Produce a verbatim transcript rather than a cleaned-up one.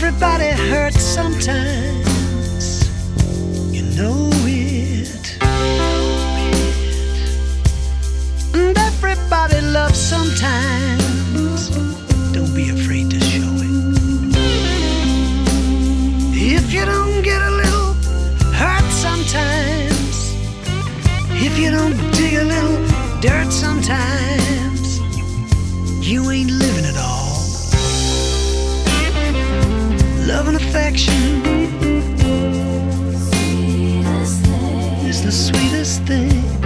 Everybody hurts sometimes, you know it. And everybody loves sometimes, don't be afraid to show it. If you don't get a little hurt sometimes, if you don't dig a little dirt sometimes, you ain't living at all. Love and affection is the sweetest thing.